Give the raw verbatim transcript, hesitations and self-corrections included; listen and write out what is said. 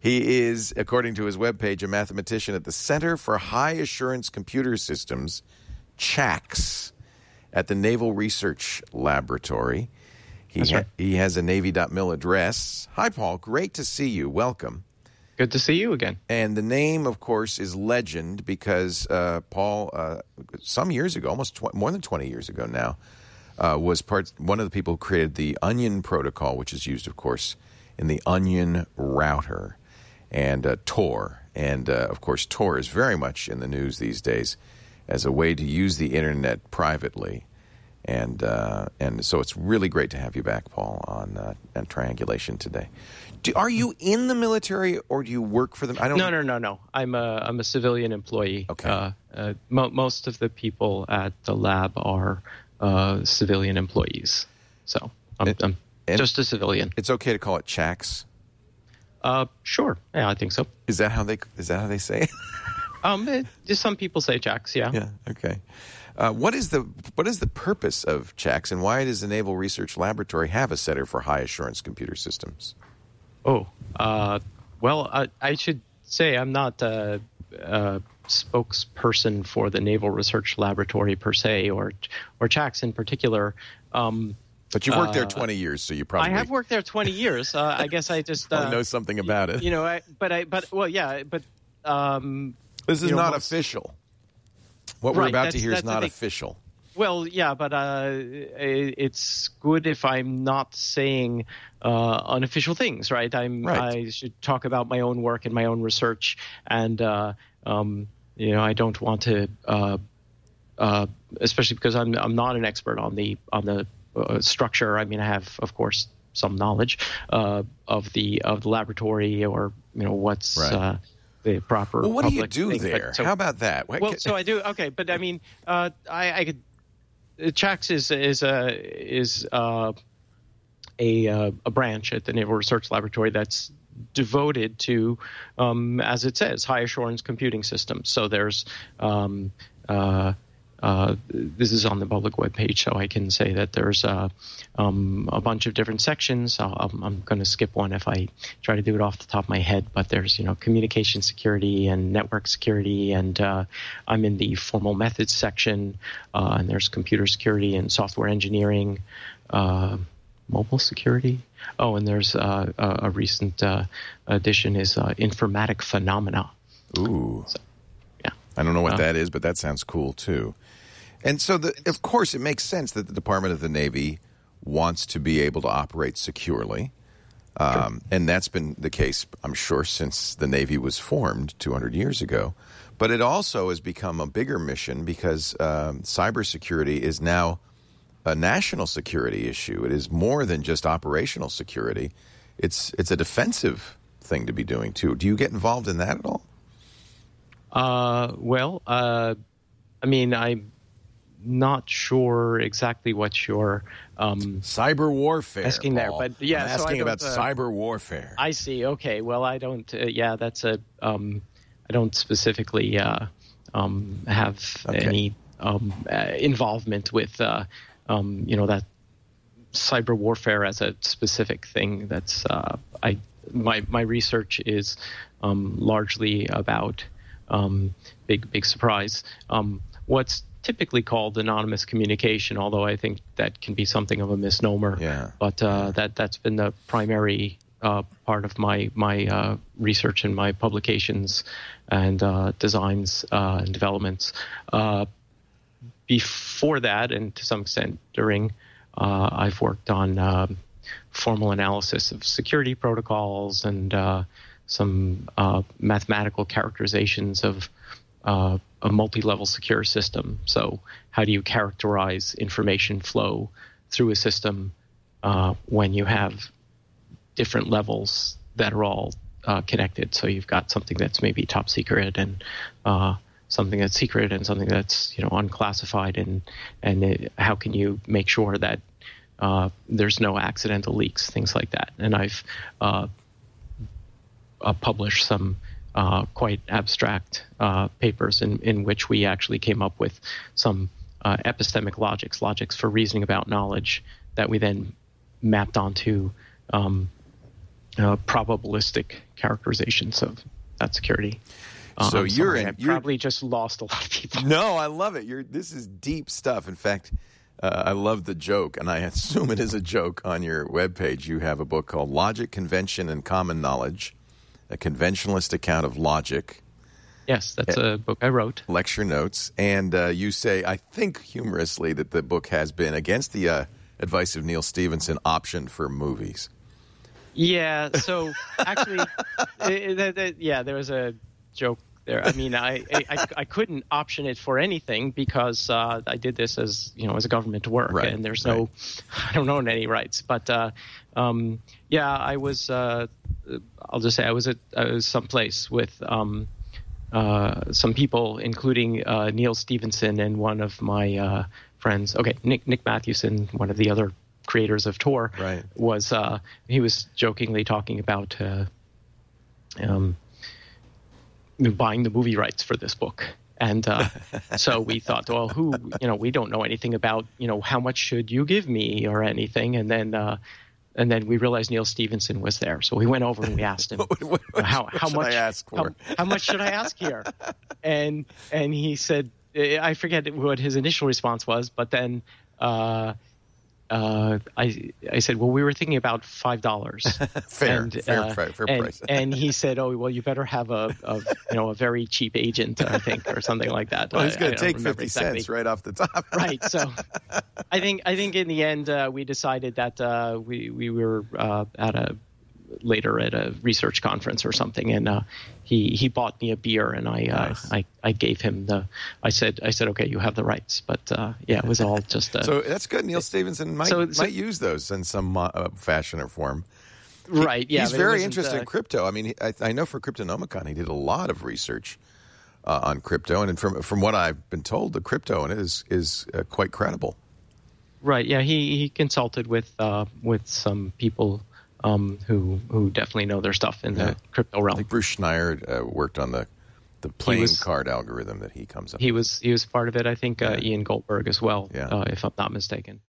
He is, according to his webpage, a mathematician at the Center for High Assurance Computer Systems, CHACS, at the Naval Research Laboratory. He, That's right. ha- he has a Navy dot mil address. Hi, Paul. Great to see you. Welcome. Good to see you again. And the name, of course, is Legend because uh, Paul, uh, some years ago, almost tw- more than twenty years ago now, uh, was part one of the people who created the Onion protocol, which is used, of course, in the Onion router, and uh, Tor. And, uh, of course, Tor is very much in the news these days as a way to use the Internet privately. And uh, and so it's really great to have you back, Paul, on, uh, on Triangulation today. Do, are you in the military or do you work for them? I don't. No, no, no, no. I'm a I'm a civilian employee. Okay. Uh, uh, mo- most of the people at the lab are uh, civilian employees, so I'm, And- I'm and- just a civilian. It's okay to call it CHACS. Uh, sure. Yeah, I think so. Is that how they is that how they say it? Um, it, just some people say Jacks. Yeah. Yeah. Okay. Uh, what is the what is the purpose of CHACS, and why does the Naval Research Laboratory have a Center for High Assurance Computer Systems? Oh, uh, well, I, I should say I'm not a, a spokesperson for the Naval Research Laboratory per se, or or CHACS in particular. Um, But you've worked there Uh, twenty years, so you probably I have worked there twenty years. Uh, I guess I just probably uh, know something about it. You know, I, but I, but well, yeah, but um, This is you know, not most- official. What we're Right, about to that's- hear is that's the not thing. official. well, yeah, but uh, i- it's good if I'm not saying uh, unofficial things, right? I'm Right. I should talk about my own work and my own research, and uh, um, you know, I don't want to, uh, uh, especially because I'm I'm not an expert on the on the uh, structure. I mean, I have, of course, some knowledge uh, of the of the laboratory, or you know, what's Right. uh, the proper. Well, what do you public do thing. But there? so- How about that? What well, ca- so I do. Okay, but I mean, uh, I, I could. CHACS is is a is uh, a uh, a branch at the Naval Research Laboratory that's devoted to, um, as it says, high assurance computing systems. So there's. Um, uh, uh, this is on the public webpage, so I can say that there's uh, um, a bunch of different sections. I'll, I'm, I'm going to skip one if I try to do it off the top of my head, but there's, you know, communication security and network security, and uh, I'm in the formal methods section, uh, and there's computer security and software engineering, uh, mobile security. Oh, and there's uh, a, a recent uh, addition is uh, informatic phenomena. Ooh. So, yeah. I don't know what Uh, that is, but that sounds cool too. And so, the, of course, it makes sense that the Department of the Navy wants to be able to operate securely. Um, and that's been the case, I'm sure, since the Navy was formed two hundred years ago. But it also has become a bigger mission because um, cybersecurity is now a national security issue. It is more than just operational security. It's it's a defensive thing to be doing, too. Do you get involved in that at all? Uh, well, uh, I mean, I'm not sure exactly what you're um, Cyber warfare. asking there, Paul. but yeah, I'm so I asking don't, about uh, cyber warfare. I see. Okay. Well, I don't. Uh, yeah, that's a. Um, I don't specifically uh, um, have Okay. any um, uh, involvement with, uh, um, you know, that cyber warfare as a specific thing. That's uh, I. My my research is um, largely about um, big big surprise. Um, what's typically called anonymous communication, although I think that can be something of a misnomer. Yeah. But uh, that that's been the primary uh, part of my my uh, research and my publications and uh, designs uh, and developments. Uh, before that, and to some extent during, uh, I've worked on um, formal analysis of security protocols and uh, some uh, mathematical characterizations of uh, a multi-level secure system. So how do you characterize information flow through a system uh, when you have different levels that are all uh, connected? So you've got something that's maybe top secret and uh, something that's secret and something that's, you know, unclassified, and and it, how can you make sure that uh, there's no accidental leaks, things like that. And I've uh, uh, published some uh, quite abstract uh, papers in, in which we actually came up with some uh, epistemic logics, logics for reasoning about knowledge that we then mapped onto um, uh, probabilistic characterizations of that security. So um, you're sorry, in, I you're, probably just lost a lot of people. No, I love it. You're this is deep stuff. In fact, uh, I love the joke, and I assume it is a joke. On your webpage, you have a book called Logic, Convention, and Common Knowledge, a conventionalist account of logic. Yes, that's a book I wrote. Lecture notes. And uh, you say, I think humorously, that the book has been, against the uh, advice of Neal Stephenson, optioned for movies. Yeah, so actually, it, it, it, yeah, there was a joke there. I mean, I, I, I couldn't option it for anything because uh, I did this as, you know, as a government work, right, and there's right. no, I don't own any rights. But uh, um, yeah, I was, uh, I'll just say I was at I was someplace with um, uh, some people, including uh, Neal Stephenson and one of my uh, friends. Okay, Nick Nick Mathewson, one of the other creators of Tor, right. was uh, he was jokingly talking about uh, um, buying the movie rights for this book. And uh, so we thought, well, who, you know, we don't know anything about, you know, how much should you give me or anything. And then uh, and then we realized Neal Stephenson was there. So we went over and we asked him, what, what, what, how, what how should much I ask for? How, how much should I ask here? And and he said, I forget what his initial response was, but then uh, uh, I I said, well, we were thinking about five dollars. fair, and, fair, uh, fair, fair and, price. And he said, oh, well, you better have a, a you know a very cheap agent, I think, or something like that. Well, he's going I- I to don't take remember fifty exactly. cents right off the top. Right. So I think I think in the end uh, we decided that uh, we we were uh, at a later at a research conference or something, and uh, he he bought me a beer, and I uh, Nice. I I gave him the I said I said okay, you have the rights, but uh, yeah, it was all just uh, So that's good. Neal Stephenson might So- so- might use those in some uh, fashion or form. right. Yeah, He's but it very wasn't, interested uh, in crypto. I mean, he- I, I know for Cryptonomicon, he did a lot of research uh, on crypto, and from from what I've been told, the crypto in it is is uh, quite credible. Right. Yeah. He, he consulted with uh, with some people um, who who definitely know their stuff in Yeah. the crypto I realm. think Bruce Schneier uh, worked on the the playing was- card algorithm that he comes up He with. was he was part of it. I think uh, Yeah. Ian Goldberg as well, Yeah. uh, if I'm not mistaken.